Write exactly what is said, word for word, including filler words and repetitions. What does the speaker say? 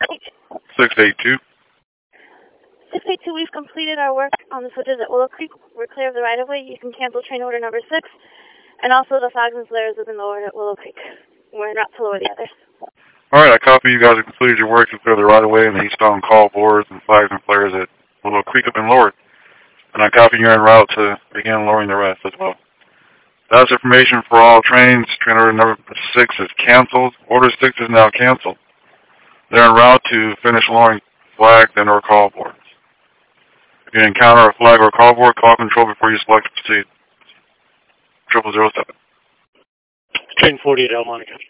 six eight two. six eight two, we've completed our work on the switches at Willow Creek. We're clear of the right-of-way. You can cancel train order number six, and also the flags and flares have been lowered at Willow Creek. We're not to lower the others. All right, I copy. You guys have completed your work to clear the right-of-way, and the eastbound call boards and flags and flares at Willow Creek have been lowered. And I copy you're en route to begin lowering the rest as well. That's information for all trains. Train order number six is canceled. Order six is now canceled. They're en route to finish lowering flags and or call boards. If you encounter a flag or call board, call control before you select to proceed. Triple zero seven. Train forty-eight, Al Monica.